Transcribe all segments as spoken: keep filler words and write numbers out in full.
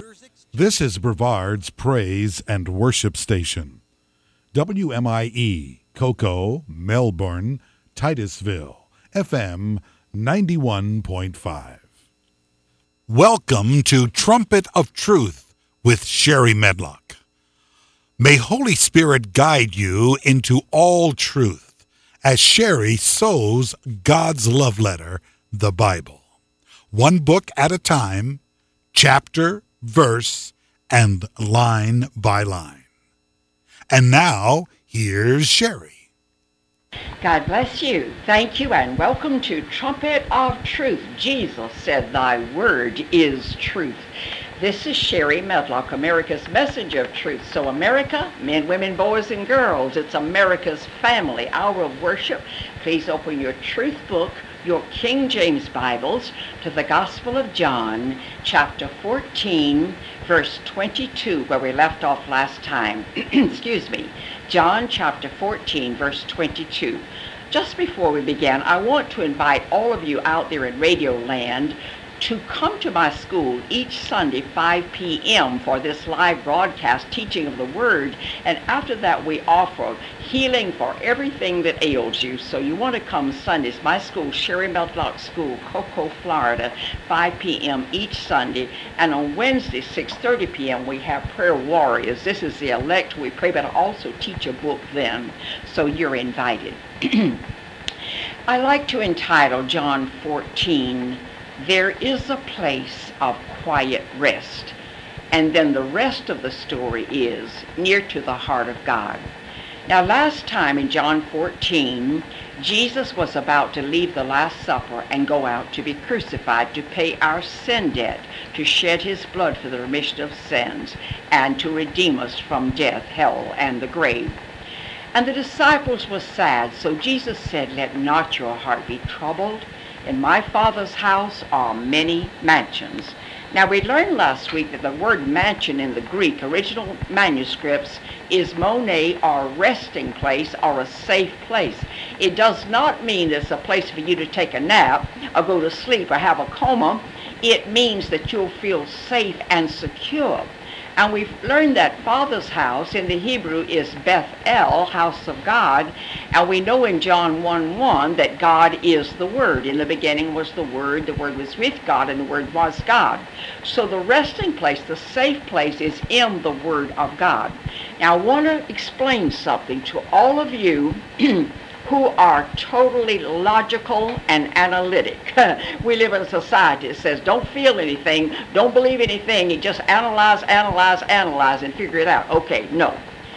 This is Brevard's Praise and Worship Station. W M I E, Cocoa, Melbourne, Titusville, F M ninety-one point five. Welcome to Trumpet of Truth with Sherry Medlock. May Holy Spirit guide you into all truth as Sherry sows God's love letter, the Bible. One book at a time, chapter, verse, and line by line. And now, here's Sherry. God bless you. Thank you, and welcome to Trumpet of Truth. Jesus said, "Thy word is truth." This is Sherry Medlock, America's messenger of truth. So America, men, women, boys, and girls, it's America's family hour of worship. Please open your truth book, your King James Bibles, to the Gospel of John, chapter fourteen, verse twenty-two, where we left off last time. Excuse me. John chapter fourteen, verse twenty-two. Just before we begin, I want to invite all of you out there in Radio Land to come to my school each Sunday, five p.m. for this live broadcast teaching of the Word. And after that, we offer healing for everything that ails you. So you want to come Sundays. My school, Sherry Medlock School, Cocoa, Florida, five p.m. each Sunday. And on Wednesday, six thirty p.m., we have Prayer Warriors. This is the elect we pray, but I also teach a book then. So you're invited. I like to entitle John fourteen, "There is a place of quiet rest." And then the rest of the story is near to the heart of God. Now, last time in John fourteen, Jesus was about to leave the Last Supper and go out to be crucified, to pay our sin debt, to shed his blood for the remission of sins, and to redeem us from death, hell, and the grave. And the disciples were sad, so Jesus said, "Let not your heart be troubled. In my Father's house are many mansions." Now, we learned last week that the word mansion in the Greek original manuscripts is mone, or resting place, or a safe place. It does not mean it's a place for you to take a nap or go to sleep or have a coma. It means that you'll feel safe and secure. And we've learned that Father's house in the Hebrew is Beth-El, house of God. And we know in John one one that God is the Word. In the beginning was the Word, the Word was with God, and the Word was God. So the resting place, the safe place, is in the Word of God. Now I want to explain something to all of you who are totally logical and analytic. We live in a society that says don't feel anything, don't believe anything, you just analyze, analyze, analyze, and figure it out. Okay, no.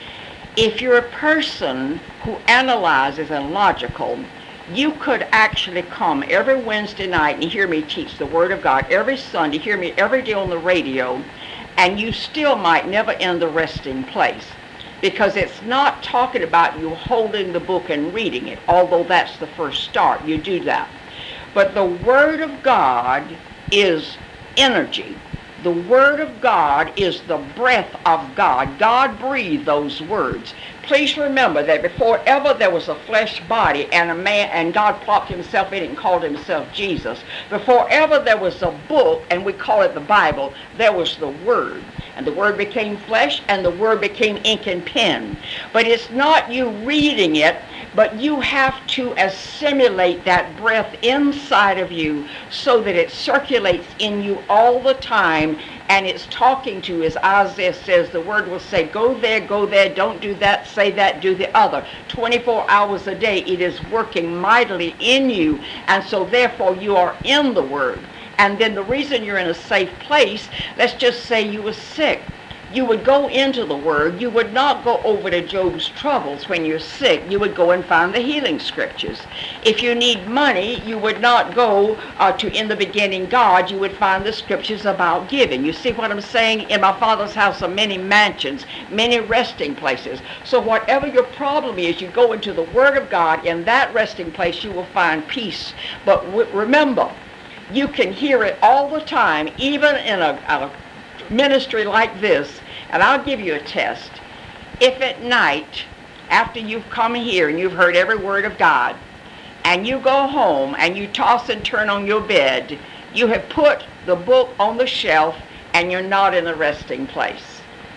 If you're a person who analyzes and logical, you could actually come every Wednesday night and hear me teach the Word of God, every Sunday, hear me every day on the radio, and you still might never end the resting place. Because it's not talking about you holding the book and reading it, although that's the first start. You do that. But the Word of God is energy. The Word of God is the breath of God. God breathed those words. Please remember that before ever there was a flesh body and a man, and God plopped himself in it and called himself Jesus, before ever there was a book, and we call it the Bible, there was the Word. And the Word became flesh, and the Word became ink and pen. But it's not you reading it, but you have to assimilate that breath inside of you so that it circulates in you all the time, and it's talking to you. As Isaiah says, the Word will say, go there, go there, don't do that, say that, do the other. twenty-four hours a day, it is working mightily in you, and so therefore you are in the Word. And then the reason you're in a safe place, let's just say you were sick. You would go into the Word. You would not go over to Job's troubles when you're sick. You would go and find the healing scriptures. If you need money, you would not go uh, to In the Beginning God. You would find the scriptures about giving. You see what I'm saying? In my Father's house are many mansions, many resting places. So whatever your problem is, you go into the Word of God. In that resting place, you will find peace. But w- remember, you can hear it all the time, even in a, a ministry like this. And I'll give you a test. If at night, after you've come here and you've heard every word of God, and you go home and you toss and turn on your bed, you have put the book on the shelf and you're not in the resting place.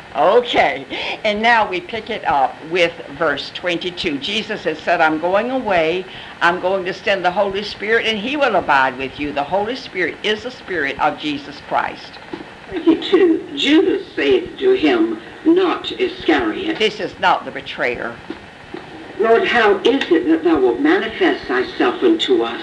Okay, and now we pick it up with verse twenty-two. Jesus has said, I'm going away, I'm going to send the Holy Spirit, and he will abide with you. The Holy Spirit is the Spirit of Jesus Christ. twenty-two. Judas saith to him, not Iscariot. This is not the betrayer. Lord, how is it that thou wilt manifest thyself unto us,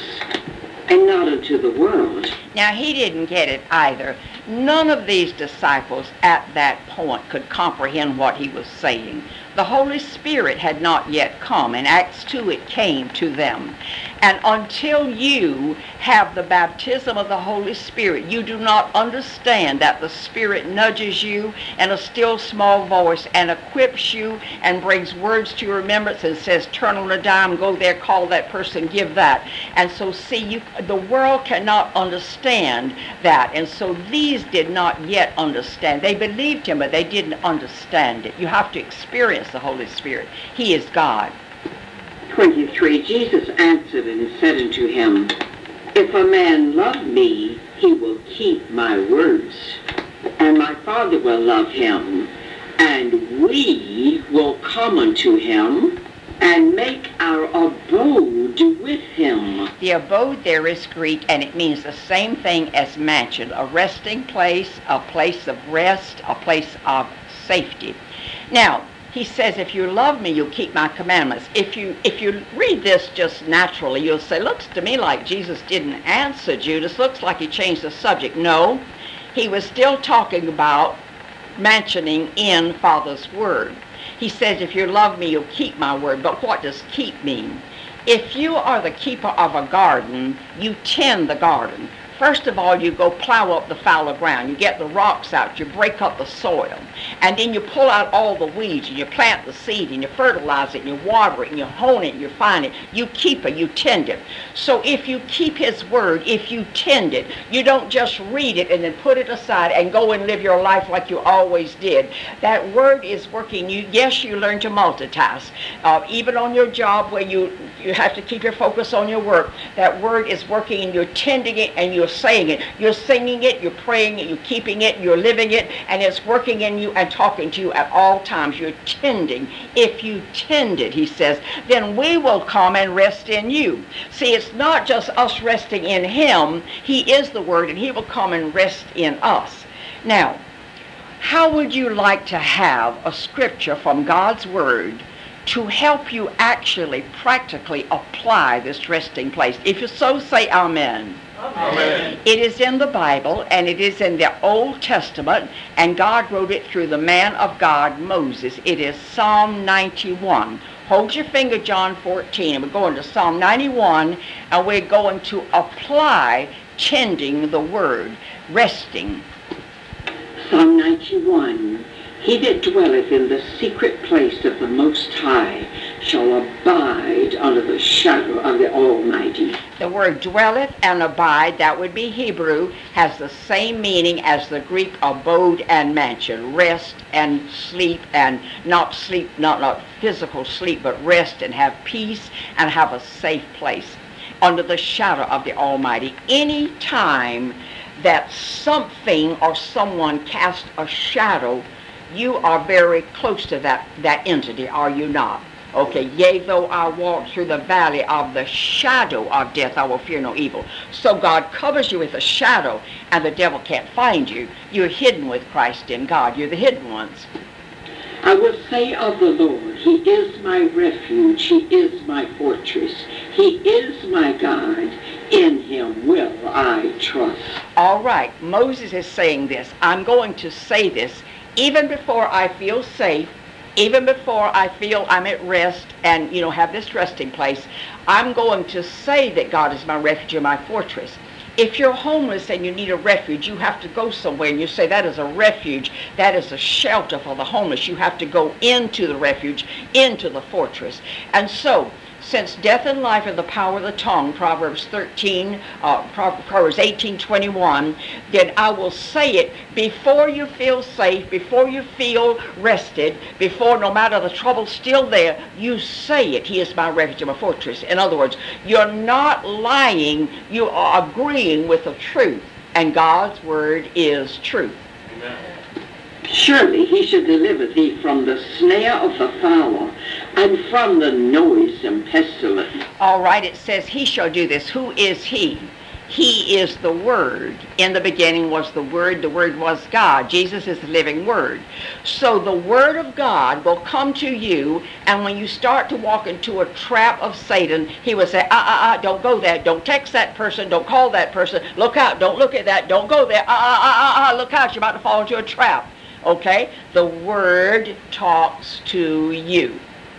and not unto the world? Now, he didn't get it either. None of these disciples at that point could comprehend what he was saying. The Holy Spirit had not yet come. In Acts two, it came to them. And until you have the baptism of the Holy Spirit, you do not understand that the Spirit nudges you in a still small voice and equips you and brings words to your remembrance and says, turn on a dime, go there, call that person, give that. And so, see, you, the world cannot understand that. And so these did not yet understand. They believed him, but they didn't understand it. You have to experience the Holy Spirit. He is God. twenty-three. Jesus answered and said unto him, if a man love me, he will keep my words, and my Father will love him, and we will come unto him and make our abode with him. The abode there is Greek, and it means the same thing as mansion, a resting place, a place of rest, a place of safety. Now, he says, if you love me, you'll keep my commandments. If you if you read this just naturally, you'll say, looks to me like Jesus didn't answer Judas. Looks like he changed the subject. No, he was still talking about mentioning in Father's word. He says, if you love me, you'll keep my word. But what does keep mean? If you are the keeper of a garden, you tend the garden. First of all, you go plow up the fallow ground. You get the rocks out. You break up the soil. And then you pull out all the weeds, and you plant the seed, and you fertilize it, and you water it, and you hone it, and you find it. You keep it. You tend it. So if you keep his word, if you tend it, you don't just read it and then put it aside and go and live your life like you always did. That word is working. You, yes, you learn to multitask. Uh, even on your job where you, you have to keep your focus on your work, that word is working, and you're tending it, and you're saying it. You're singing it, you're praying it, you're keeping it, you're living it, and it's working in you and talking to you at all times. You're tending. If you tend it, he says, then we will come and rest in you. See, it's not just us resting in him. He is the word, and he will come and rest in us. Now, how would you like to have a scripture from God's word to help you actually practically apply this resting place? If you so, say amen. Amen. It is in the Bible, and it is in the Old Testament, and God wrote it through the man of God, Moses. It is Psalm ninety-one. Hold your finger, John fourteen, and we're going to Psalm ninety-one, and we're going to apply tending the word, resting. Psalm ninety-one. He that dwelleth in the secret place of the Most High shall abide under the shadow of the Almighty. The word dwelleth and abide, that would be Hebrew, has the same meaning as the Greek abode and mansion. Rest and sleep, and not sleep, not, not physical sleep, but rest and have peace and have a safe place under the shadow of the Almighty. Any time that something or someone casts a shadow, you are very close to that, that entity, are you not? Okay, yea, though I walk through the valley of the shadow of death, I will fear no evil. So God covers you with a shadow, and the devil can't find you. You're hidden with Christ in God. You're the hidden ones. I will say of the Lord, he is my refuge, he is my fortress, he is my God, in him will I trust. All right, Moses is saying this. I'm going to say this even before I feel safe, even before I feel I'm at rest and, you know, have this resting place. I'm going to say that God is my refuge and my fortress. If you're homeless and you need a refuge, you have to go somewhere, and you say that is a refuge, that is a shelter for the homeless. You have to go into the refuge, into the fortress. And so, since death and life are the power of the tongue, Proverbs thirteen, uh, Proverbs eighteen twenty-one, then I will say it before you feel safe, before you feel rested, before, no matter the trouble's still there, you say it. He is my refuge and my fortress. In other words, you're not lying, you are agreeing with the truth, and God's word is truth. Surely he shall deliver thee from the snare of the fowler and from the noisome pestilence. All right, it says he shall do this. Who is he? He is the Word. In the beginning was the Word. The Word was God. Jesus is the living Word. So the Word of God will come to you, and when you start to walk into a trap of Satan, he will say, ah, ah, ah, don't go there. Don't text that person. Don't call that person. Look out. Don't look at that. Don't go there. Ah, ah, ah, ah, ah, look out. You're about to fall into a trap. Okay? The Word talks to you.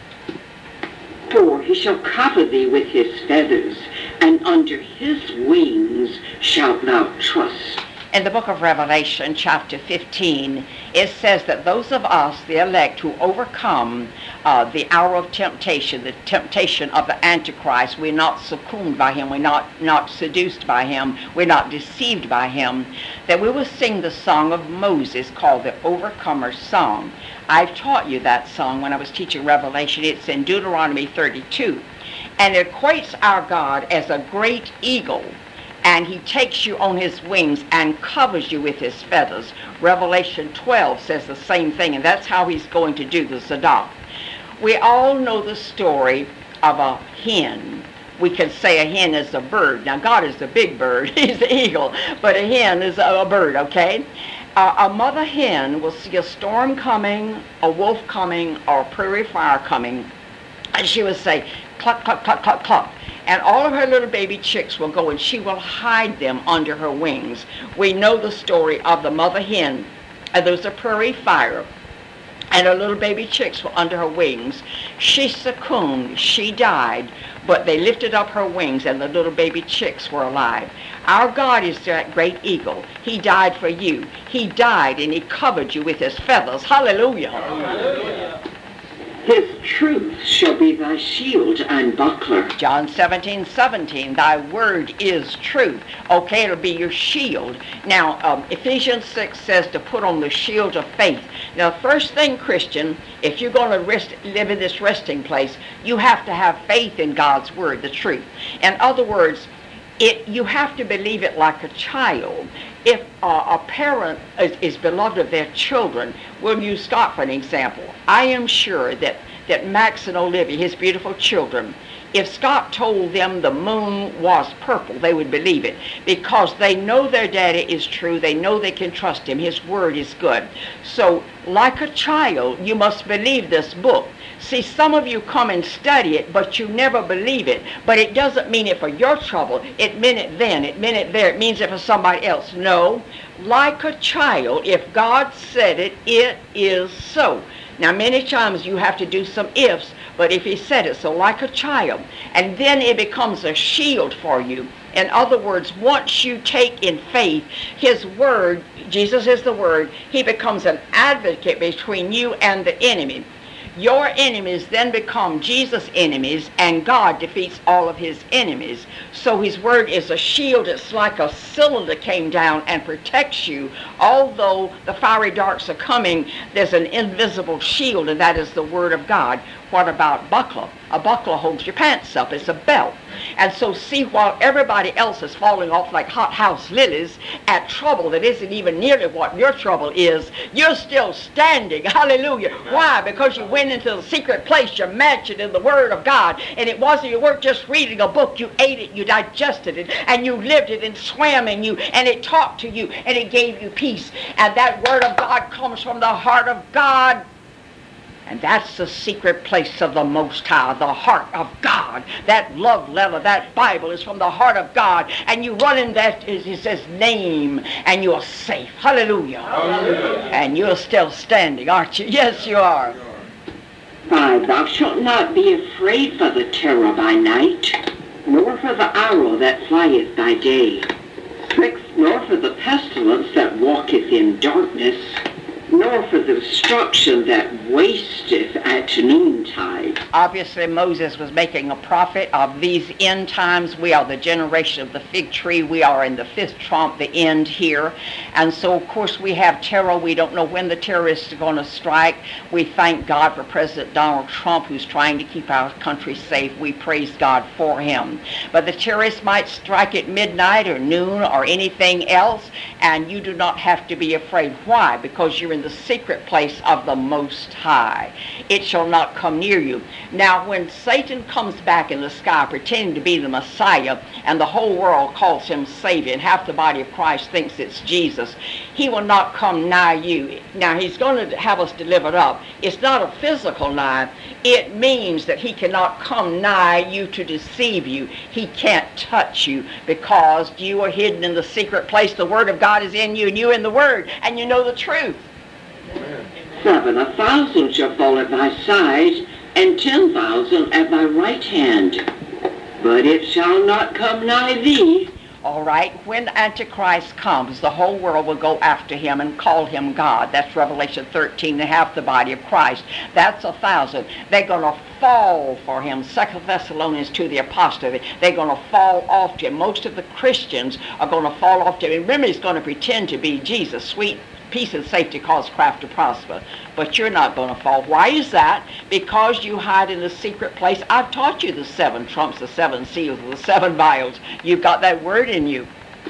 For he shall cover thee with his feathers, and under his wings shalt thou trust. In the book of Revelation, chapter fifteen, it says that those of us, the elect, who overcome uh, the hour of temptation, the temptation of the Antichrist, we're not succumbed by him, we're not, not seduced by him, we're not deceived by him, that we will sing the song of Moses called the Overcomer's Song. I've taught you that song when I was teaching Revelation. It's in Deuteronomy thirty-two. And it equates our God as a great eagle, and he takes you on his wings and covers you with his feathers. Revelation twelve says the same thing, and that's how he's going to do the Zadok. We all know the story of a hen. We can say a hen is a bird. Now, God is the big bird. He's the eagle. But a hen is a bird, okay? Uh, a mother hen will see a storm coming, a wolf coming, or a prairie fire coming, and she will say, cluck, cluck, cluck, cluck, cluck. And all of her little baby chicks will go, and she will hide them under her wings. We know the story of the mother hen. And there's a prairie fire, and her little baby chicks were under her wings. She succumbed. She died. But they lifted up her wings, and the little baby chicks were alive. Our God is that great eagle. He died for you. He died, and he covered you with his feathers. Hallelujah. Hallelujah. His truth shall be thy shield and buckler. John seventeen, seventeen, thy word is truth. Okay, it'll be your shield. Now, um, Ephesians six says to put on the shield of faith. Now, first thing, Christian, if you're going to rest, live in this resting place, you have to have faith in God's word, the truth. In other words, It, you have to believe it like a child. If uh, a parent is, is beloved of their children, we'll use Scott for an example. I am sure that, that Max and Olivia, his beautiful children, if Scott told them the moon was purple, they would believe it, because they know their daddy is true. They know they can trust him. His word is good. So, like a child, you must believe this book. See, some of you come and study it, but you never believe it. But it doesn't mean it for your trouble. It meant it then. It meant it there. It means it for somebody else. No. Like a child, if God said it, it is so. Now, many times you have to do some ifs, but if he said it, so like a child. And then it becomes a shield for you. In other words, once you take in faith his word, Jesus is the word, he becomes an advocate between you and the enemy. Your enemies then become Jesus' enemies, and God defeats all of his enemies. So his word is a shield. It's like a cylinder came down and protects you. Although the fiery darts are coming, there's an invisible shield, and that is the word of God. What about buckler? A buckler holds your pants up. It's a belt. And so see, while everybody else is falling off like hothouse lilies at trouble that isn't even nearly what your trouble is, you're still standing. Hallelujah. Why? Because you went into the secret place, you mansioned in the word of God, and it wasn't, you weren't just reading a book, you ate it, you digested it, and you lived it and swam in you, and it talked to you, and it gave you peace. And that word of God comes from the heart of God. And that's the secret place of the Most High, the heart of God. That love letter, that Bible is from the heart of God. And you run in that, it says name, and you're safe. Hallelujah. Hallelujah. And you're still standing, aren't you? Yes, you are. Five, thou shalt not be afraid for the terror by night, nor for the arrow that flieth by day, six, nor for the pestilence that walketh in darkness, nor nor for the destruction that wasteth at noontide. Obviously, Moses was making a prophet of these end times. We are the generation of the fig tree. We are in the fifth trump, the end here. And so, of course, we have terror. We don't know when the terrorists are going to strike. We thank God for President Donald Trump, who's trying to keep our country safe. We praise God for him. But the terrorists might strike at midnight or noon or anything else, and you do not have to be afraid. Why? Because you're in the secret place of the Most High. It shall not come near you. Now, when Satan comes back in the sky pretending to be the Messiah, and the whole world calls him Savior, and half the body of Christ thinks it's Jesus, he will not come nigh you. Now, he's going to have us delivered up. It's not a physical nigh. It means that he cannot come nigh you to deceive you. He can't touch you because you are hidden in the secret place. The Word of God is in you, and you in the Word, and you know the truth. Seven, a thousand shall fall at thy side, and ten thousand at thy right hand, but it shall not come nigh thee. All right, when Antichrist comes, the whole world will go after him and call him God. That's Revelation thirteen, and half the body of Christ. That's a thousand. They're going to fall for him. Second Thessalonians two, the apostate. They're going to fall off to him. Most of the Christians are going to fall off to him. Remember, he's going to pretend to be Jesus. Sweet peace and safety cause craft to prosper. But you're not going to fall. Why is that? Because you hide in the secret place. I've taught you the seven trumps, the seven seals, the seven vials. You've got that word in you.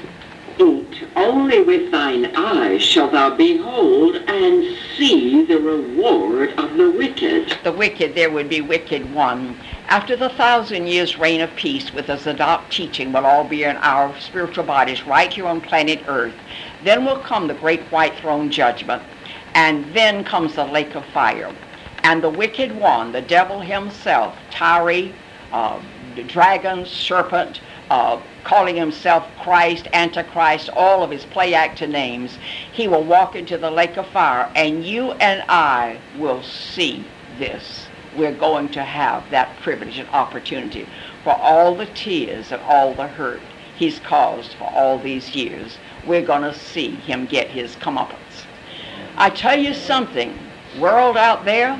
Eight, only with thine eyes shalt thou behold and see the reward of the wicked. The wicked, there would be wicked one. After the thousand years reign of peace with the Zadok teaching will all be in our spiritual bodies right here on planet Earth, then will come the great white throne judgment, and then comes the lake of fire. And the wicked one, the devil himself, Tyre, uh, the dragon, serpent, uh, calling himself Christ, Antichrist, all of his play actor names, he will walk into the lake of fire, and you and I will see this. We're going to have that privilege and opportunity for all the tears and all the hurt he's caused for all these years. We're going to see him get his comeuppance. I tell you something, world out there,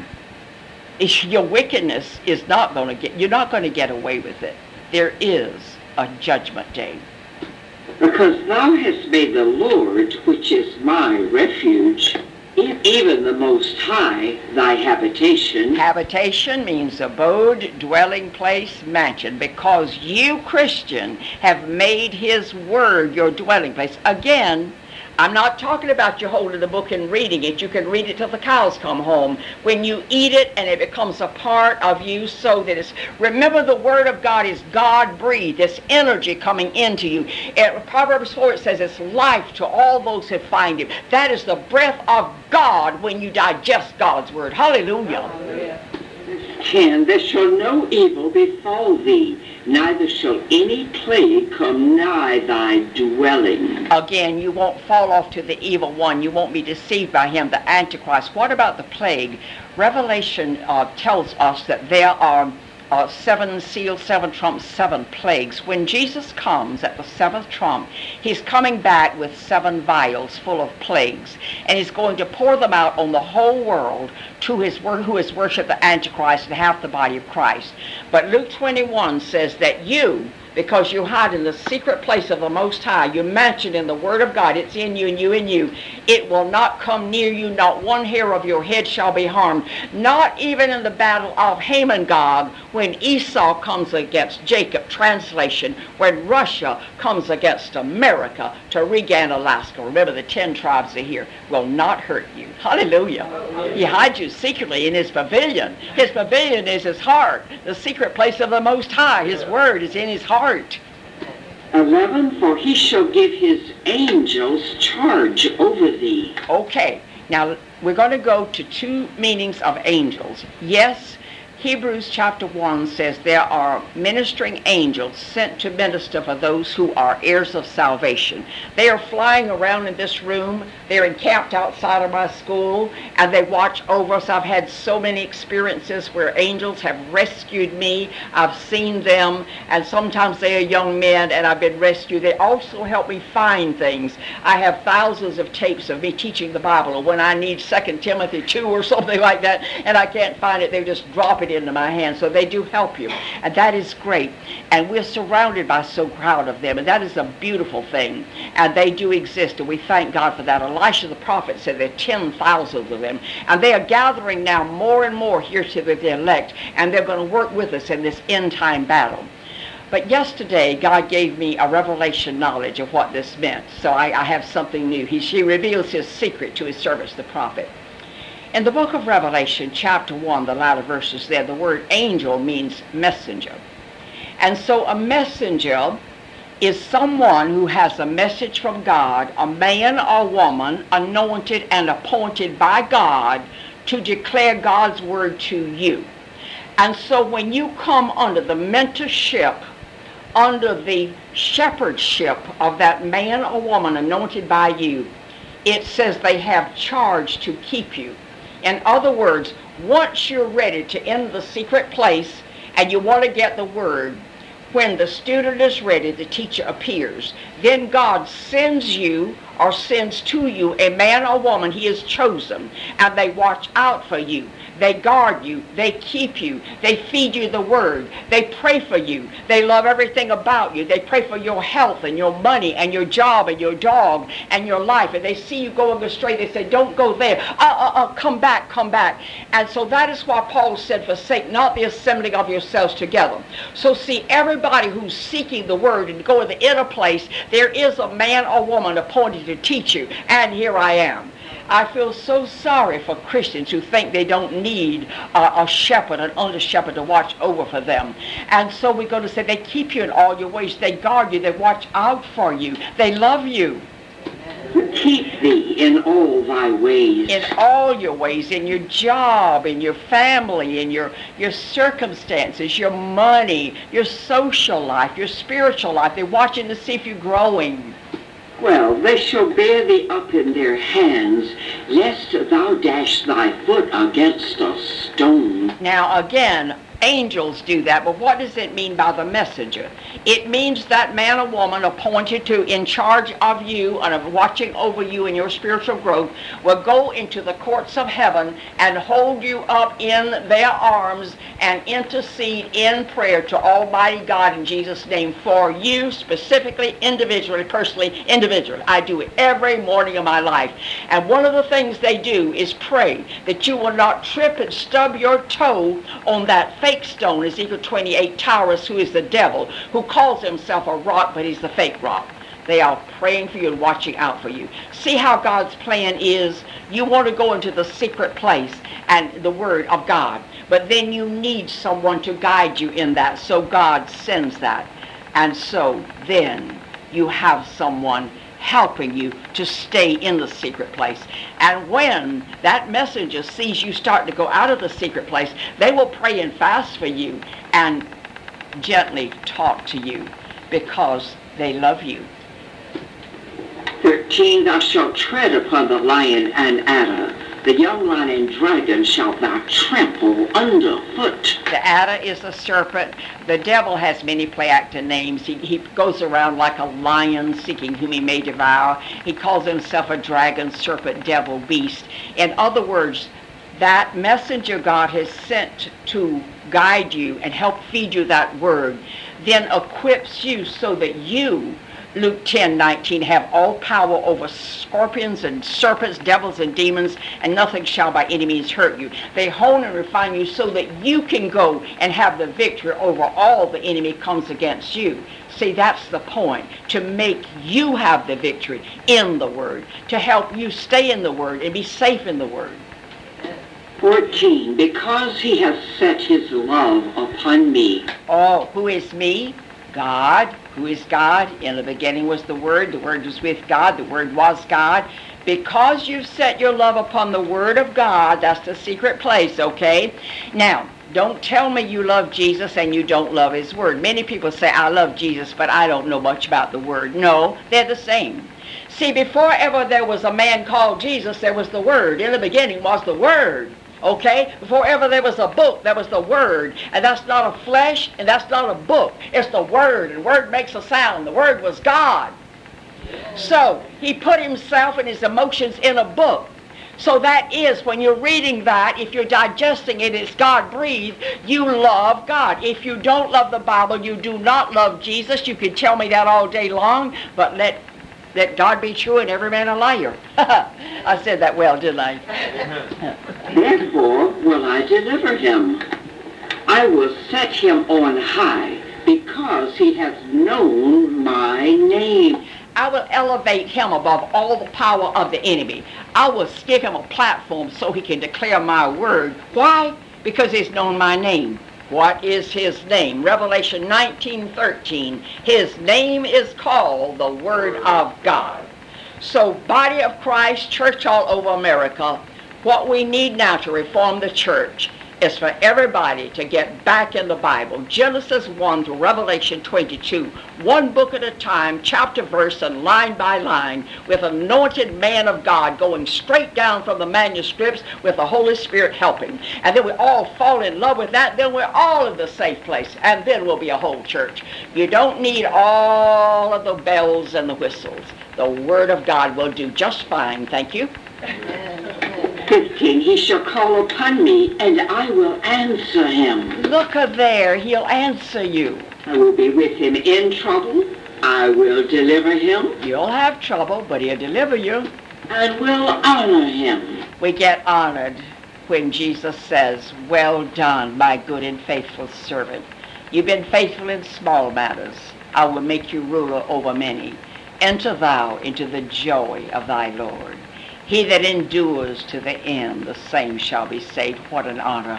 is your wickedness is not going to get, you're not going to get away with it. There is a judgment day. Because thou hast made the Lord, which is my refuge, even the Most High, thy habitation. Habitation means abode, dwelling place, mansion. Because you, Christian, have made his word your dwelling place. Again, I'm not talking about you holding the book and reading it. You can read it till the cows come home. When you eat it and it becomes a part of you, so that it's, remember the word of God is God-breathed. It's energy coming into you. In Proverbs four, it says it's life to all those who find him. That is the breath of God when you digest God's word. Hallelujah. Hallelujah. ten, there shall no evil befall thee, neither shall any plague come nigh thy dwelling. Again, you won't fall off to the evil one. You won't be deceived by him, the Antichrist. What about the plague? Revelation uh, tells us that there are uh, seven seals, seven trumps, seven plagues. When Jesus comes at the seventh trump, he's coming back with seven vials full of plagues, and he's going to pour them out on the whole world to his who has worshipped the Antichrist and half the body of Christ. But Luke twenty-one says that you, because you hide in the secret place of the Most High, you mentioned in the Word of God, it's in you and you in you, it will not come near you, not one hair of your head shall be harmed, not even in the battle of Hamon-Gog, when Esau comes against Jacob, translation, when Russia comes against America to regain Alaska. Remember, the ten tribes are here, will not hurt you. Hallelujah. He hides you secretly in his pavilion. His pavilion is his heart, the secret place of the Most High. His word is in his heart. eleven, for he shall give his angels charge over thee. Okay, now we're going to go to two meanings of angels. Yes, Hebrews chapter one says there are ministering angels sent to minister for those who are heirs of salvation. They are flying around in this room. They're encamped outside of my school, and they watch over us. I've had so many experiences where angels have rescued me. I've seen them, and sometimes they are young men, and I've been rescued. They also help me find things. I have thousands of tapes of me teaching the Bible, or when I need Second Timothy two or something like that, and I can't find it, they just drop it into my hand. So they do help you, and that is great. And we're surrounded by so crowd of them, and that is a beautiful thing. And they do exist, and we thank God for that. Elisha the prophet said there are ten thousand of them, and they are gathering now more and more here to the elect, and they're going to work with us in this end time battle. But yesterday, God gave me a revelation knowledge of what this meant. So I, I have something new. He, she reveals his secret to his servants, the prophet. In the book of Revelation, chapter one, the latter verses there, the word angel means messenger. And so a messenger is someone who has a message from God, a man or woman anointed and appointed by God to declare God's word to you. And so when you come under the mentorship, under the shepherdship of that man or woman anointed by you, it says they have charge to keep you. In other words, once you're ready to enter the secret place and you want to get the word, when the student is ready, the teacher appears. Then God sends you or sends to you a man or woman he has chosen, and they watch out for you. They guard you. They keep you. They feed you the word. They pray for you. They love everything about you. They pray for your health and your money and your job and your dog and your life. And they see you going astray. They say, don't go there. Uh, uh, uh, come back, come back. And so that is why Paul said, forsake not the assembling of yourselves together. So see, everybody who's seeking the word and go to the inner place, there is a man or woman appointed to teach you. And here I am. I feel so sorry for Christians who think they don't need uh, a shepherd, an under shepherd to watch over for them. And so we're going to say they keep you in all your ways. They guard you. They watch out for you. They love you. Keep thee in all thy ways. In all your ways, in your job, in your family, in your, your circumstances, your money, your social life, your spiritual life. They're watching to see if you're growing. Well, they shall bear thee up in their hands, lest thou dash thy foot against a stone. Now again, angels do that, but what does it mean by the messenger? It means that man or woman appointed to in charge of you and of watching over you in your spiritual growth will go into the courts of heaven and hold you up in their arms and intercede in prayer to Almighty God in Jesus' name for you specifically, individually, personally, individually. I do it every morning of my life. And one of the things they do is pray that you will not trip and stub your toe on that fake stone, Ezekiel twenty-eight towers, who is the devil, who calls himself a rock, but he's the fake rock. They are praying for you and watching out for you. See how God's plan is? You want to go into the secret place and the word of God, but then you need someone to guide you in that, so God sends that. And so then you have someone helping you to stay in the secret place. And when that messenger sees you starting to go out of the secret place, they will pray and fast for you and gently talk to you because they love you. thirteen. Thou shalt tread upon the lion and adder. The young lion and dragon shalt thou trample underfoot. The adder is a serpent. The devil has many play acting names. He, he goes around like a lion seeking whom he may devour. He calls himself a dragon, serpent, devil, beast. In other words, that messenger God has sent to guide you and help feed you that word then equips you so that you, Luke ten nineteen, have all power over scorpions and serpents, devils and demons, and nothing shall by any means hurt you. They hone and refine you so that you can go and have the victory over all the enemy comes against you. See, that's the point, to make you have the victory in the Word, to help you stay in the Word and be safe in the Word. fourteen. Because he hath set his love upon me. Oh, who is me? God. Who is God? In the beginning was the Word. The Word was with God. The Word was God. Because you've set your love upon the Word of God, that's the secret place, okay? Now, Don't tell me you love Jesus and you don't love his word. Many people say, I love Jesus, but I don't know much about the word. No, they're the same. See, before ever there was a man called Jesus, there was the word. In the beginning was the word. Okay? Before ever there was a book, there was the word. And that's not a flesh, and that's not a book. It's the word, and word makes a sound. The word was God. So, he put himself and his emotions in a book. So that is, when you're reading that, if you're digesting it, it's God-breathed, you love God. If you don't love the Bible, you do not love Jesus. You can tell me that all day long, but let let God be true and every man a liar. I said that well, didn't I? Therefore will I deliver him. I will set him on high, because he has known my name. I will elevate him above all the power of the enemy. I will give him a platform so he can declare my word. Why? Because he's known my name. What is his name? Revelation nineteen thirteen. His name is called the Word of God. So, body of Christ, church all over America, what we need now to reform the church is for everybody to get back in the Bible. Genesis one to Revelation twenty-two, one book at a time, chapter, verse, and line by line, with an anointed man of God going straight down from the manuscripts with the Holy Spirit helping. And then we all fall in love with that, then we're all in the safe place, and then we'll be a whole church. You don't need all of the bells and the whistles. The Word of God will do just fine, thank you. fifteen. He shall call upon me, and I will answer him. Look there, he'll answer you. I will be with him in trouble. I will deliver him. You'll have trouble, but he'll deliver you. And will honor him. We get honored when Jesus says, well done, my good and faithful servant. You've been faithful in small matters. I will make you ruler over many. Enter thou into the joy of thy Lord. He that endures to the end, the same shall be saved. What an honor.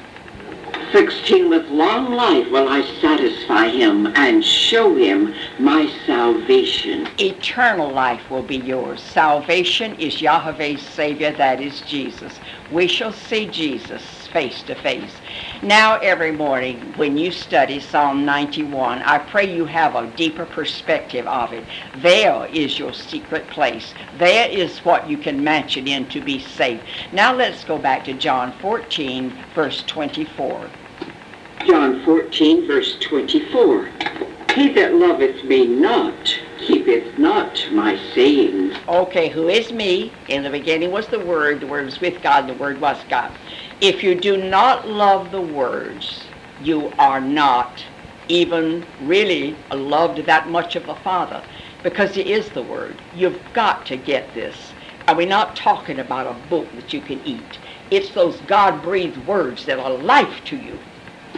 sixteen. With long life will I satisfy him and show him my salvation. Eternal life will be yours. Salvation is Yahweh's Savior, that is Jesus. We shall see Jesus face to face. Now every morning when you study Psalm ninety-one, I pray you have a deeper perspective of it. There is your secret place. There is what you can match it in to be safe. Now let's go back to John fourteen, verse twenty-four. John fourteen, verse twenty-four. He that loveth me not, keepeth not my sayings. Okay, who is me? In the beginning was the Word, the Word was with God, the Word was God. If you do not love the words, you are not even really loved that much of the Father, because He is the Word. You've got to get this. And we're not talking about a book that you can eat. It's those God-breathed words that are life to you.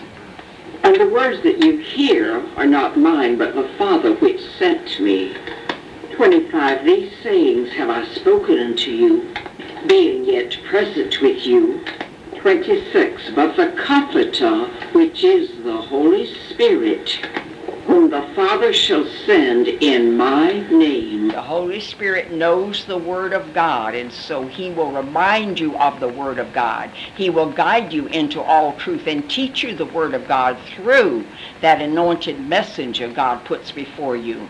And the words that you hear are not mine, but the Father which sent me. twenty-five. These sayings have I spoken unto you, being yet present with you. twenty-six. But the Comforter, which is the Holy Spirit, whom the Father shall send in my name. The Holy Spirit knows the Word of God, and so He will remind you of the Word of God. He will guide you into all truth and teach you the Word of God through that anointed messenger God puts before you.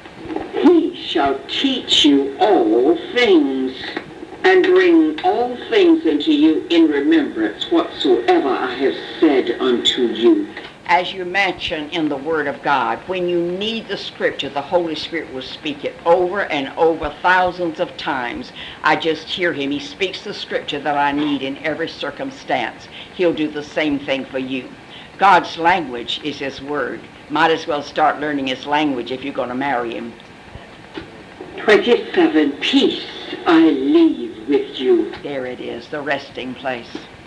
He shall teach you all things, and bring all things unto you in remembrance whatsoever I have said unto you. As you mention in the Word of God, when you need the Scripture, the Holy Spirit will speak it over and over thousands of times. I just hear Him. He speaks the Scripture that I need in every circumstance. He'll do the same thing for you. God's language is His Word. Might as well start learning His language if you're going to marry Him. twenty-seven. Peace I leave with you. There it is, the resting place.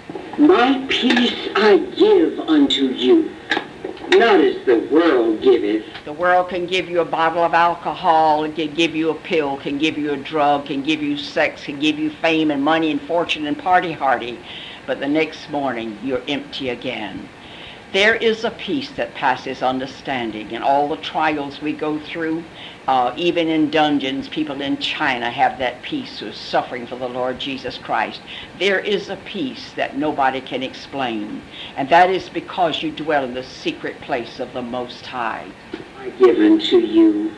My peace I give unto you, not as the world giveth. The world can give you a bottle of alcohol, it can give you a pill, can give you a drug, can give you sex, can give you fame and money and fortune and party hardy. But the next morning, you're empty again. There is a peace that passes understanding. In all the trials we go through, uh, even in dungeons, people in China have that peace who is suffering for the Lord Jesus Christ. There is a peace that nobody can explain, and that is because you dwell in the secret place of the Most High. I give unto you.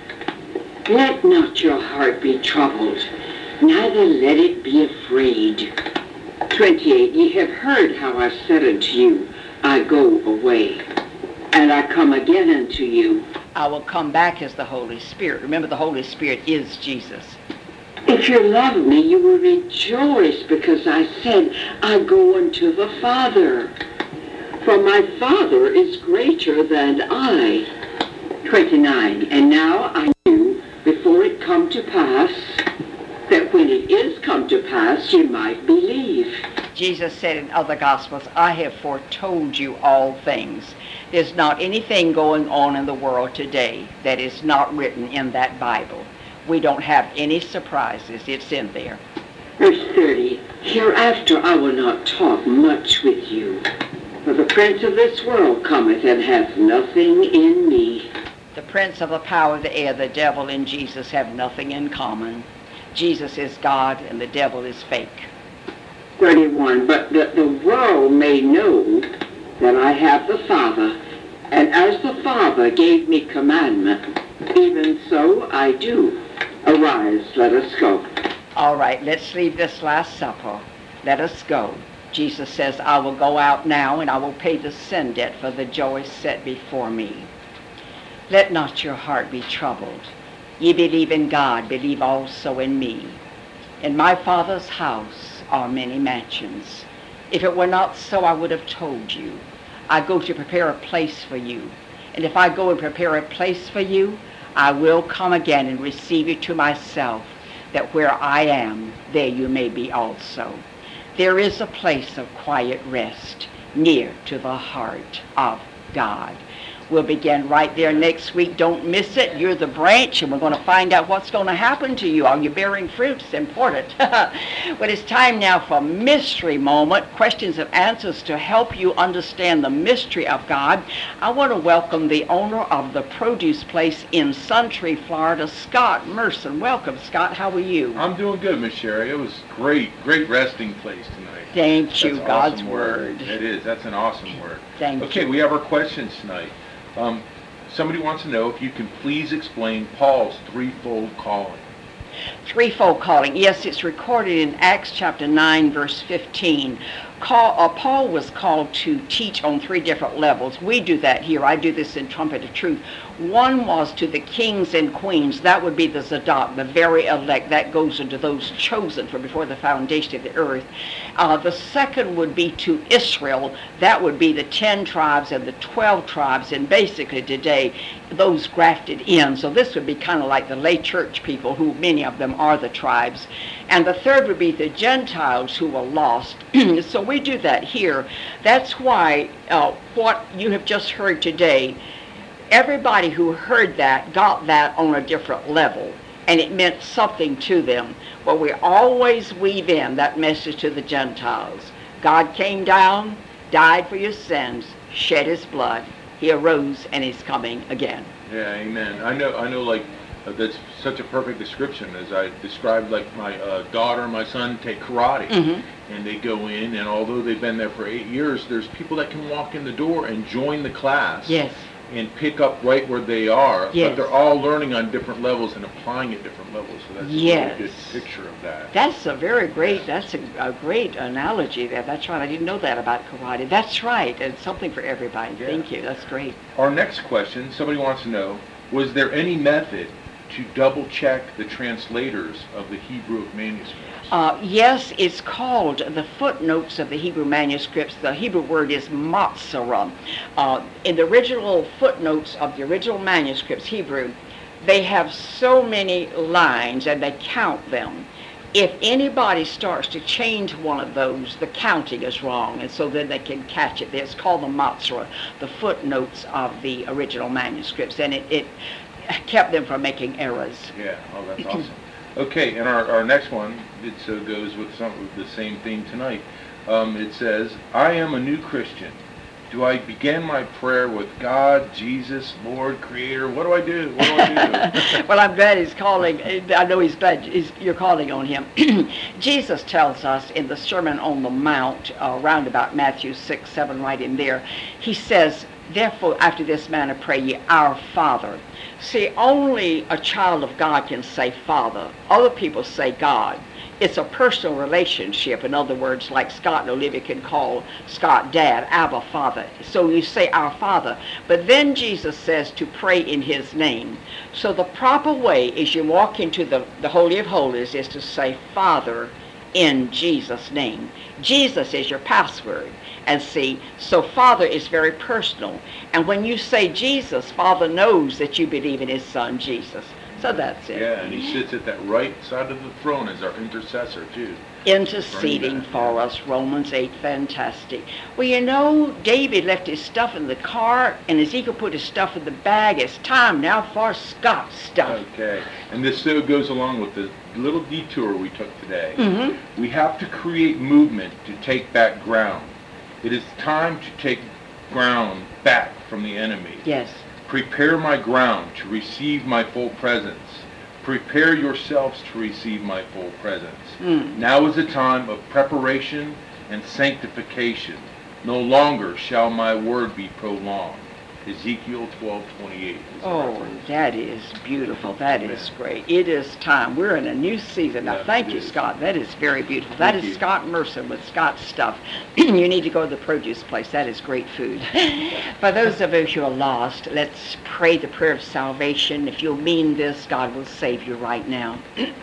Let not your heart be troubled, neither let it be afraid. twenty-eight. Ye have heard how I said unto you, I go away, and I come again unto you. I will come back as the Holy Spirit. Remember, the Holy Spirit is Jesus. If you love me, you will rejoice, because I said, I go unto the Father. For my Father is greater than I. twenty-nine. And now I knew, before it come to pass, that when it is come to pass, you might believe. Jesus said in other Gospels, I have foretold you all things. There's not anything going on in the world today that is not written in that Bible. We don't have any surprises. It's in there. Verse thirty. Hereafter I will not talk much with you, for the prince of this world cometh and hath nothing in me. The prince of the power of the air, the devil and Jesus have nothing in common. Jesus is God and the devil is fake. thirty-one. But that the world may know that I have the Father, and as the Father gave me commandment, even so I do. Arise, let us go. All right, let's leave this Last Supper. Let us go. Jesus says, I will go out now, and I will pay the sin debt for the joy set before me. Let not your heart be troubled. Ye believe in God, believe also in me. In my Father's house are many mansions. If it were not so, I would have told you. I go to prepare a place for you. And if I go and prepare a place for you, I will come again and receive you to myself, that where I am, there you may be also. There is a place of quiet rest near to the heart of God. We'll begin right there next week. Don't miss it. You're the branch, and we're going to find out what's going to happen to you. Are you bearing fruit? It's important. Well, it's time now for Mystery Moment, questions and answers to help you understand the mystery of God. I want to welcome the owner of the produce place in Suntree, Florida, Scott Merson. Welcome, Scott. How are you? I'm doing good, Miss Sherry. It was great, great resting place tonight. Thank you, That's God's awesome word. It is. That's an awesome word. Thank okay, you. we have our questions tonight. Um, somebody wants to know if you can please explain Paul's threefold calling. Threefold calling. Yes, it's recorded in Acts chapter nine, verse fifteen. Call, uh, Paul was called to teach on three different levels. We do that here. I do this in Trumpet of Truth. One was to the kings and queens. That would be the Zadok, the very elect. That goes into those chosen from before the foundation of the earth. Uh, the second would be to Israel. That would be the ten tribes and the twelve tribes, and basically today those grafted in. So this would be kind of like the lay church people, who many of them are the tribes. And the third would be the Gentiles who were lost. So we do that here. That's why uh, what you have just heard today, everybody who heard that got that on a different level, and it meant something to them. But we always weave in that message to the Gentiles. God came down, died for your sins, shed his blood. He arose, and he's coming again. Yeah, amen. I know, I know. Like uh, that's such a perfect description, as I described. Like my uh, daughter and my son take karate, Mm-hmm. and they go in, and although they've been there for eight years, there's people that can walk in the door and join the class. Yes. And pick up right where they are, Yes. but they're all learning on different levels and applying at different levels. So that's Yes. a really good picture of that. That's a very great, that's a, a great analogy there. That's right. I didn't know that about karate. That's right. It's something for everybody. Yeah. Thank you. That's great. Our next question, somebody wants to know, was there any method to double check the translators of the Hebrew manuscripts? Uh, yes, it's called the footnotes of the Hebrew manuscripts. The Hebrew word is matzara. Uh, in the original footnotes of the original manuscripts, Hebrew, they have so many lines, and they count them. If anybody starts to change one of those, the counting is wrong, and so then they can catch it. It's called the matzara, the footnotes of the original manuscripts, and it, it kept them from making errors. Yeah, oh, that's awesome. Okay, and our, our next one, it so goes with some with the same theme tonight. Um, it says, I am a new Christian. Do I begin my prayer with God, Jesus, Lord, Creator? What do I do? What do I do? Well, I'm glad he's calling. I know he's glad he's, you're calling on him. Jesus tells us in the Sermon on the Mount, uh, round about Matthew six, seven, right in there, he says, therefore, after this manner pray ye, our Father. See, only a child of God can say Father. Other people say God. It's a personal relationship. In other words, like Scott and Olivia can call Scott Dad, Abba, Father. So you say our Father. But then Jesus says to pray in his name. So the proper way is you walk into the, the Holy of Holies is to say Father in Jesus' name. Jesus is your password. And see, so Father is very personal. And when you say Jesus, Father knows that you believe in his Son, Jesus. So that's it. Yeah, and he sits at that right side of the throne as our intercessor, too. Interceding for us, Romans eight, fantastic. Well, you know, David left his stuff in the car, and Ezekiel put his stuff in the bag. It's time now for Scott's stuff. Okay, and this so goes along with the little detour we took today. Mm-hmm. We have to create movement to take back ground. It is time to take ground back from the enemy. Yes. Prepare my ground to receive my full presence. Prepare yourselves to receive my full presence. Mm. Now is the time of preparation and sanctification. No longer shall my word be prolonged. Ezekiel twelve twenty-eight. Oh, that is beautiful. That is great. It is time. We're in a new season. Now, Yes, thank it you, is. Scott. That is very beautiful. That Thank is you. Scott Mercer with Scott's stuff. You need to go to the produce place. That is great food. For those of us who are lost, let's pray the prayer of salvation. If you'll mean this, God will save you right now.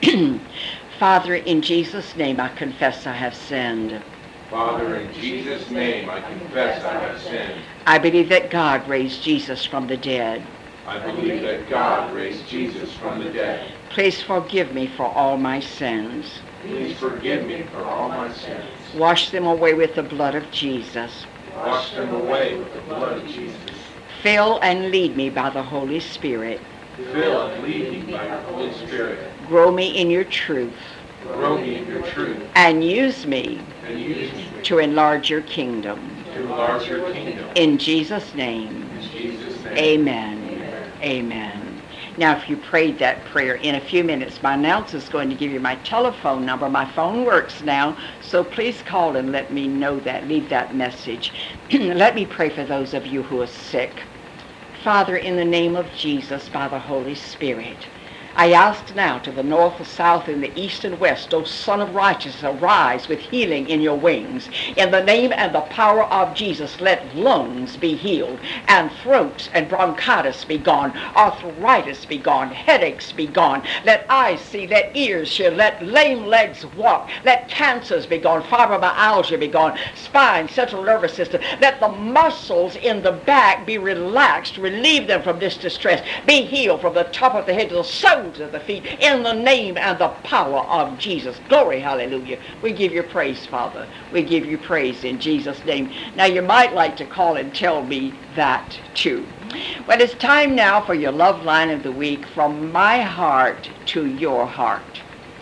Father, in Jesus' name, I confess I have sinned. Father, in Jesus' name, I confess I have sinned. I believe that God raised Jesus from the dead. I believe that God raised Jesus from the dead. Please forgive me for all my sins. Please forgive me for all my sins. Wash them away with the blood of Jesus. Wash them away with the blood of Jesus. Fill and lead me by the Holy Spirit. Fill and lead me by your Holy Spirit. Grow me in your truth Grow me in your truth and use me and use me to enlarge your kingdom. to enlarge your kingdom. In Jesus' name, In Jesus' name. amen. Amen. Now, if you prayed that prayer, in a few minutes, my announcer is going to give you my telephone number. My phone works now, so please call and let me know that. Leave that message. Let me pray for those of you who are sick. Father, in the name of Jesus, by the Holy Spirit, I ask now to the north, the south, and the east and west, O Son of Righteousness, arise with healing in your wings. In the name and the power of Jesus, let lungs be healed, and throats and bronchitis be gone, arthritis be gone, headaches be gone. Let eyes see, let ears hear, let lame legs walk, let cancers be gone, fibromyalgia be gone, spine, central nervous system. Let the muscles in the back be relaxed, relieve them from this distress. Be healed from the top of the head to the soles of the feet, in the name and the power of Jesus. Glory, hallelujah. We give you praise, Father. We give you praise in Jesus' name. Now, you might like to call and tell me that too. Well, it's time now for your love line of the week, from my heart to your heart.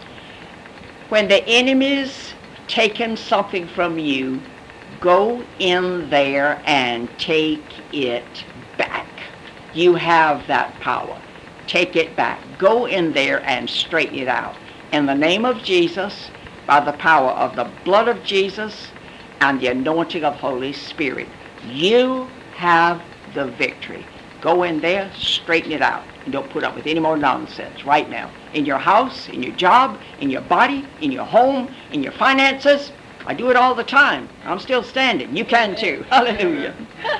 When the enemy's taken something from you, go in there and take it back. You have that power. Take it back. Go in there and straighten it out. In the name of Jesus, by the power of the blood of Jesus and the anointing of Holy Spirit, you have the victory. Go in there, straighten it out, and don't put up with any more nonsense right now. In your house, in your job, in your body, in your home, in your finances. I do it all the time. I'm still standing. You can too. Hallelujah.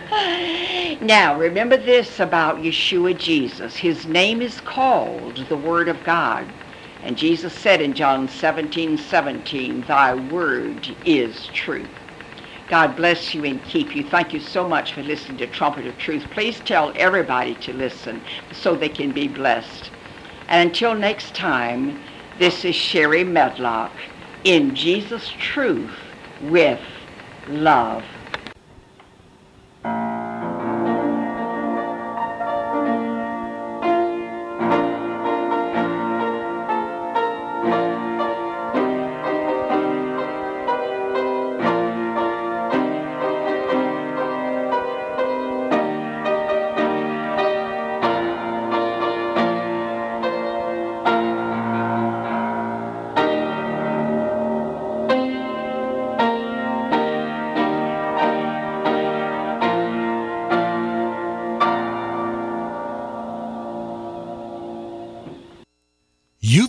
Now, remember this about Yeshua Jesus. His name is called the Word of God. And Jesus said in John seventeen seventeen, thy word is truth. God bless you and keep you. Thank you so much for listening to Trumpet of Truth. Please tell everybody to listen so they can be blessed. And until next time, this is Sherry Medlock in Jesus' Truth with love.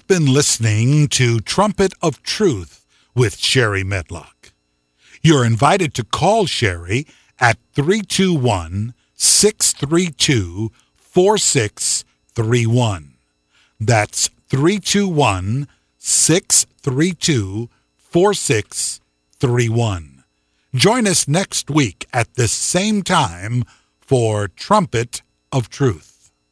You've been listening to Trumpet of Truth with Sherry Medlock. You're invited to call Sherry at three two one, six three two, four six three one. That's three two one, six three two, four six three one. Join us next week at this same time for Trumpet of Truth.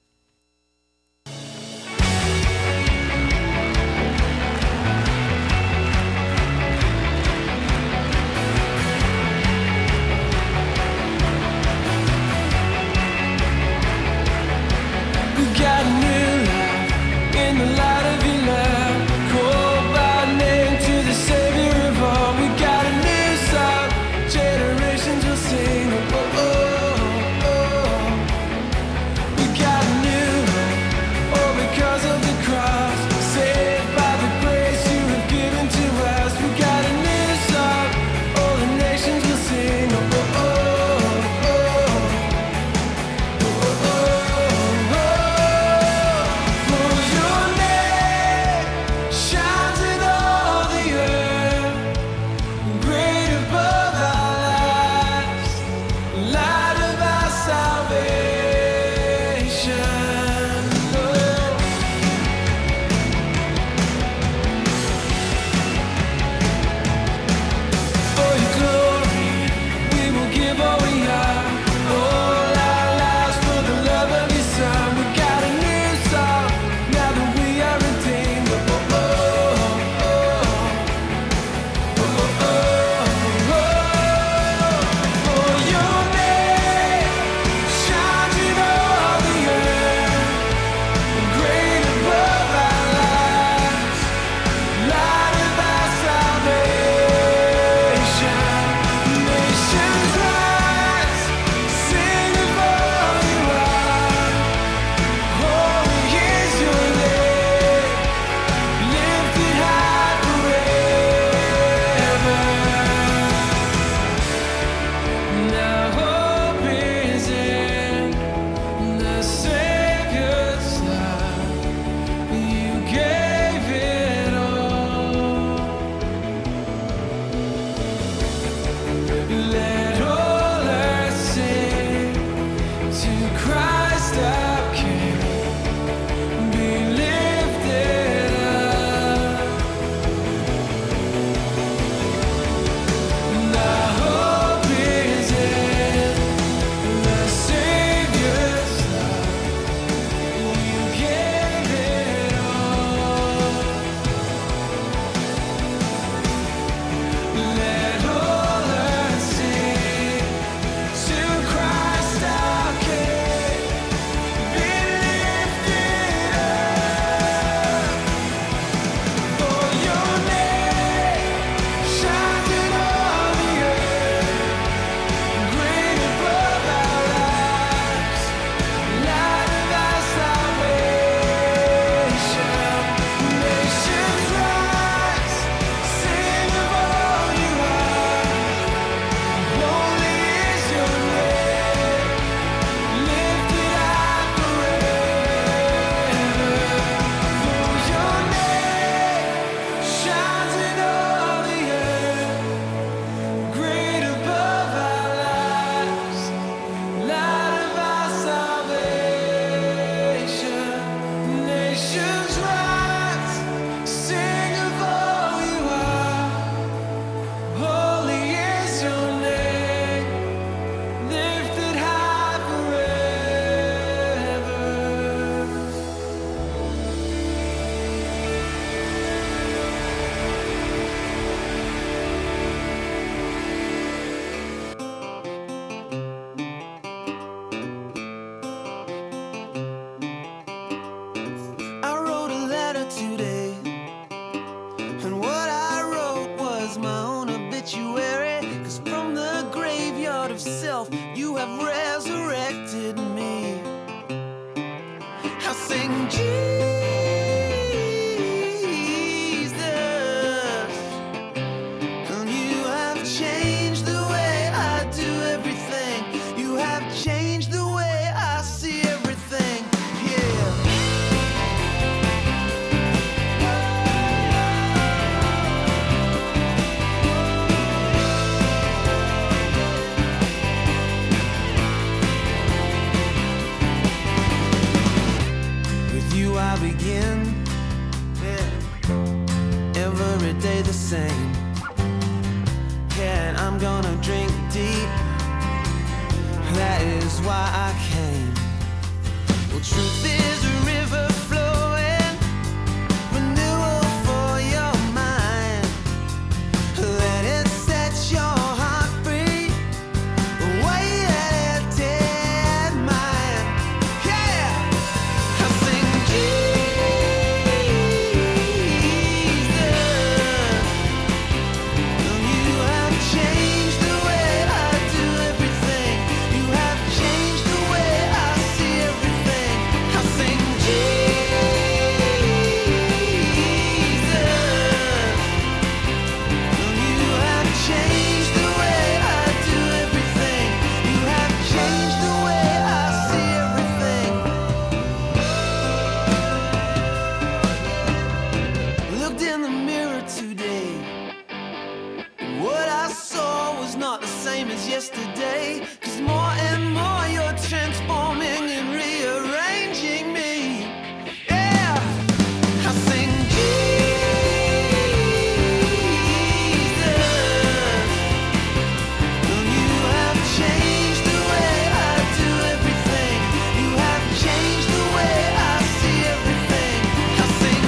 Got new life in the light of your love, called by name to the Savior of all. We got a new song, generations will sing. Oh, oh, oh. We got a new hope, all because of the cross, saved by the grace you have given to us. We got a new song, all the nations will sing. Oh, oh, oh. Changed the way I see everything, yeah. gonna drink deep. That is why I came. Well, truth is a river flowing, renewal for your mind. Let it set your heart free, away that dead mind. Yeah, I sing Jesus. You have changed the way I do everything. You have changed the way I see everything. I sing Jesus. You have changed the way I do everything. You have changed the way I see everything. Looked in the mirror today. What I saw was not the same as yesterday. Cause more and more you're transforming and rearranging me. Yeah, I sing Jesus. You have changed the way I do everything. You have changed the way I see everything. I sing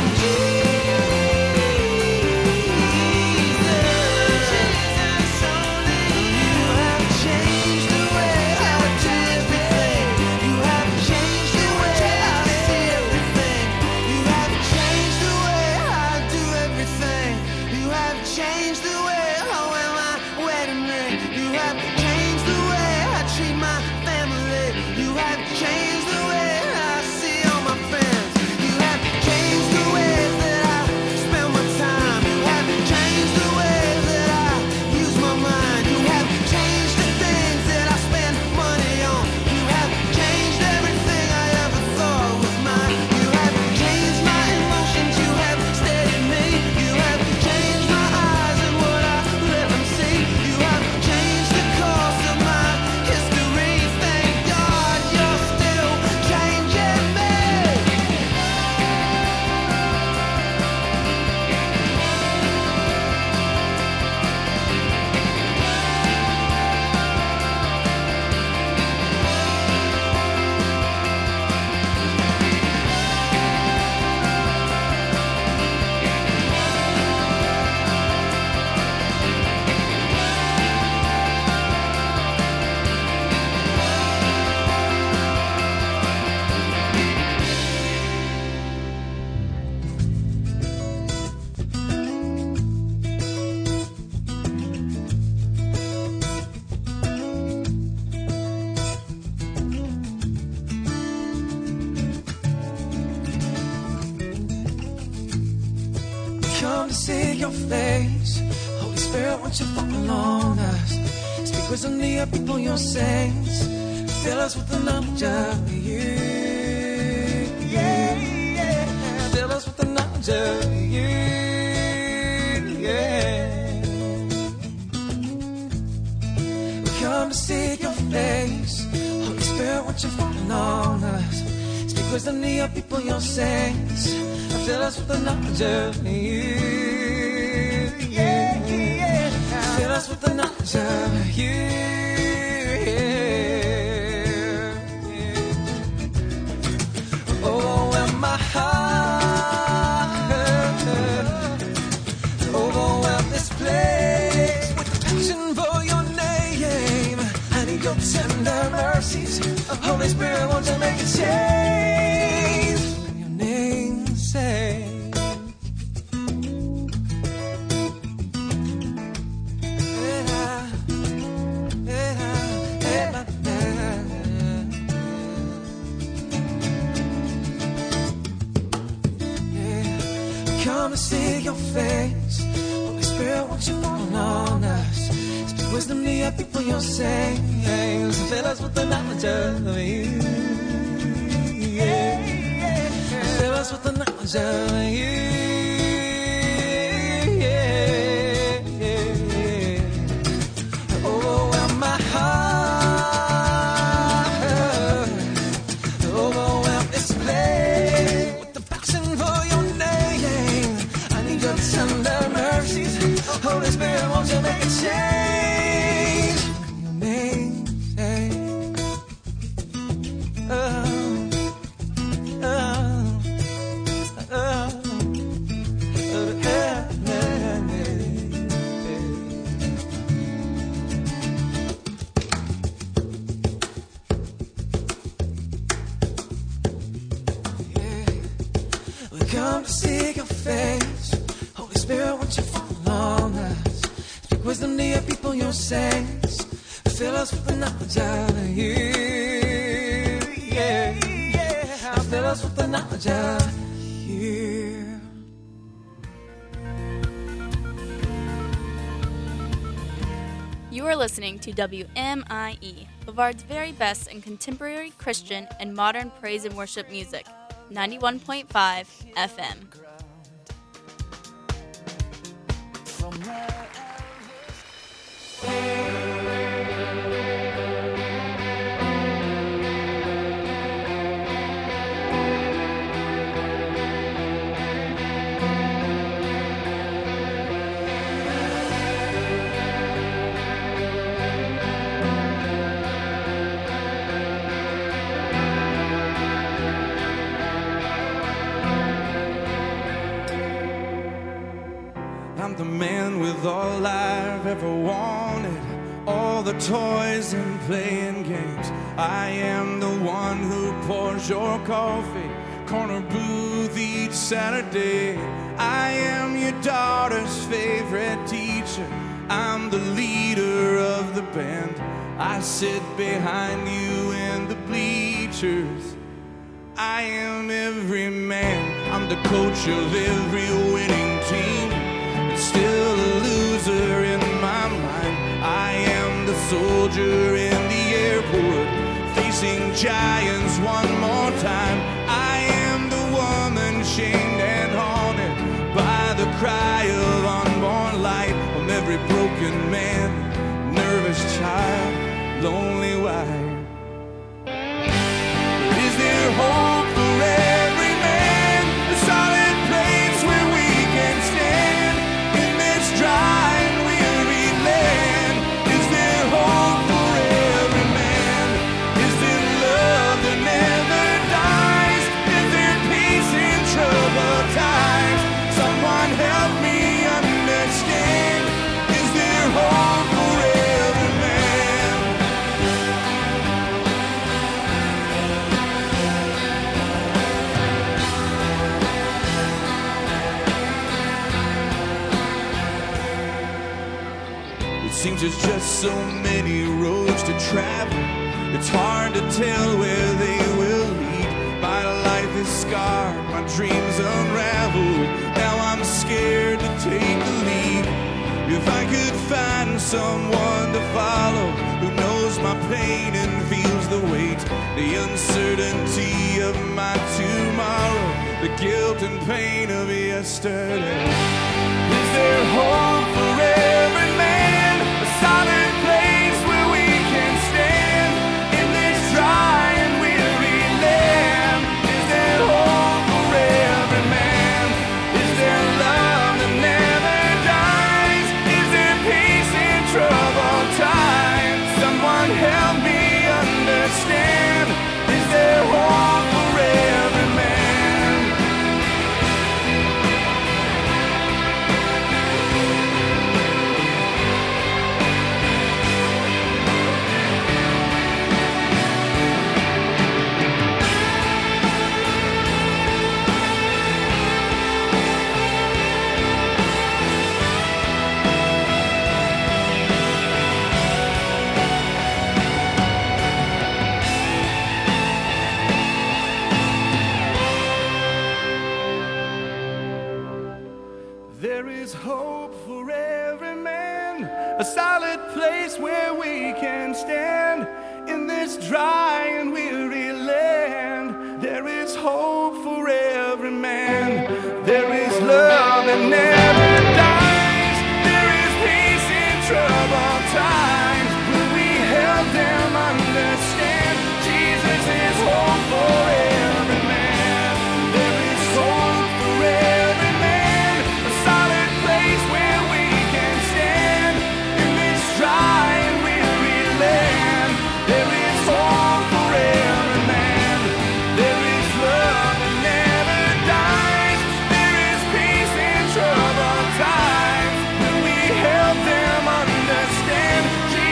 Jesus. You have changed the way I do everything. You have changed the way I see everything. You have changed the way I do everything. You have changed the way I wear my wedding ring. You have changed the way I treat my family. You have changed the way I see all my friends. You have changed the way that I spend my time. You have changed the way that I use my mind. You have changed the things that I spend money on. You have changed everything I ever thought was mine. You have changed my emotions. You have steadied me. You have changed my eyes and what I let them see. You have changed the course of my history. Thank God you're still changing me. Come to see your face. Holy Spirit, won't you fall on us? Speak wisdom to your people, your saints. Fill us with the knowledge of you. Yeah, yeah. Fill us with the knowledge of you. Yeah. We come to see your face. Holy Spirit, won't you fall on us? Speak wisdom to your people, your saints. Fill us with the knowledge of you. Yeah, yeah. Fill us with the knowledge of you. Yeah. Overwhelm my heart. Overwhelm this place with passion for your name. I need your tender mercies. Holy Spirit, won't you make a change? Your name say. Come to see your face. Holy Spirit, won't you fall on us? Speak wisdom to your people, your saints. Fill us with the knowledge of you. Yeah, yeah. Fill us with the knowledge of you. Yeah, yeah. Overwhelm my heart. Overwhelm this place with the passion for your name. I need your tender mercies. Holy Spirit, won't you make a change? to seek your face. Holy Spirit, won't you fall on us? Speak wisdom to your people, your saints. Fill us with the knowledge of you. Yeah, yeah. Fill us with the knowledge of you. You are listening to W M I E, Bavard's very best in contemporary Christian and modern praise and worship music, ninety-one point five F M. I'm the man with all I've ever wanted, all the toys and playing games. I am the one who pours your coffee, corner booth each Saturday. I am your daughter's favorite teacher. I'm the leader of the band. I sit behind you in the bleachers. I am every man. I'm the coach of every winning team, still a loser in my mind. I am the soldier in the airport, facing giants one more time. I am the woman shamed and haunted by the cry of unborn life. I'm every broken man, nervous child, lonely wife. Is there hope for every man? A solid place where we can stand in this dry and weary land. Is there hope for every man? Is there love that never dies? Is there peace in troubled times? Someone help me understand. Is there hope for every man? It seems there's just so many roads to travel. It's hard to tell where they will lead. My life is scarred, my dreams unraveled. Now I'm scared to take the lead. If I could find someone to follow who knows my pain and feels the weight, the uncertainty of my tomorrow, the guilt and pain of yesterday. Is there hope for every man? A solid place where we can stand in this dry and weary land. Is there hope for every man? Is there love that never dies? Is there peace in troubled times? Someone help me understand. Is there hope for every man? There is hope for every man, a solid place where we can stand in this dry and weary land. There is hope for every man. There is love that never dies. There is peace in troubled times. Will we help them understand? Jesus is hope for every man. There is hope for every man. A solid place where we can stand in this dry and weary land. There is hope for every man. There is love that never dies. There is peace in troubled times. Will we help them understand?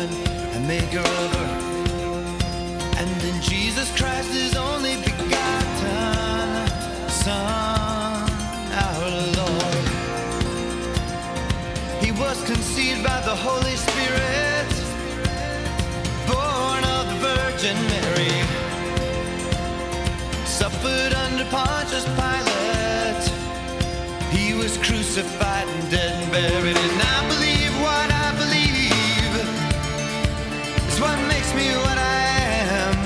woman and maker of her. And in Jesus Christ, his only begotten Son, our Lord. He was conceived by the Holy Spirit, born of the Virgin Mary, suffered under Pontius Pilate. He was crucified and dead and buried. And I believe what I believe is what makes me what I am.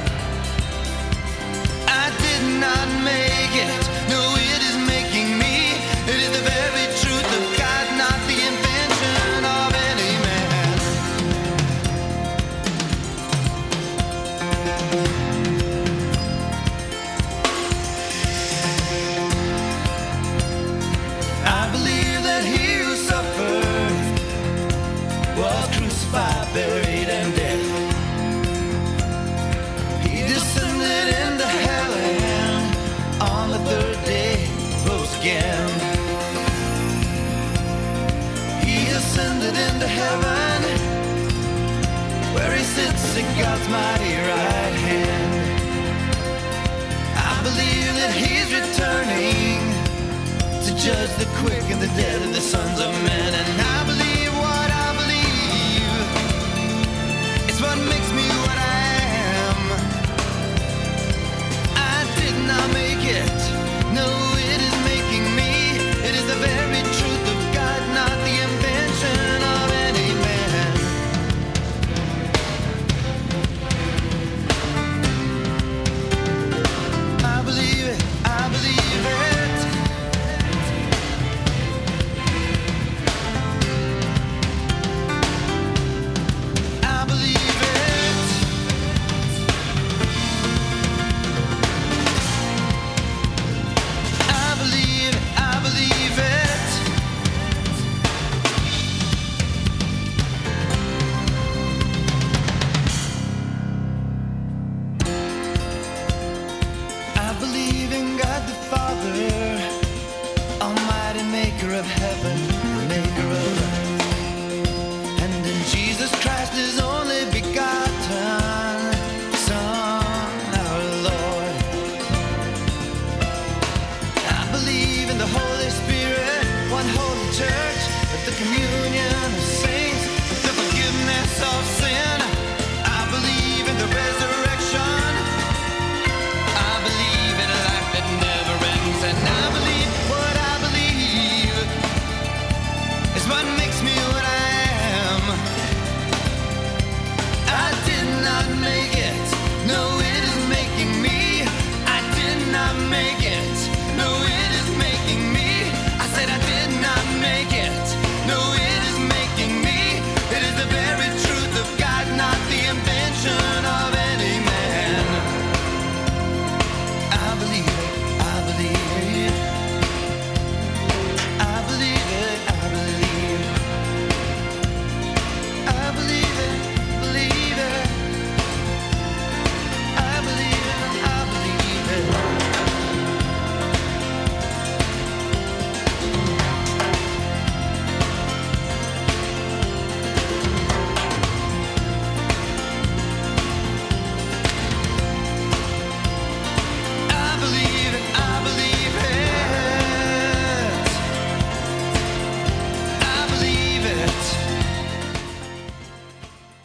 I did not make it, no, it is making me. It is the very truth of God, not the invention of any man. I believe that he who suffered was crucified, buried, and dead. He descended into hell and on the third day rose again. He ascended into heaven, where he sits at God's mighty right hand. I believe that he's returning to judge the quick and the dead and the sons of men. And I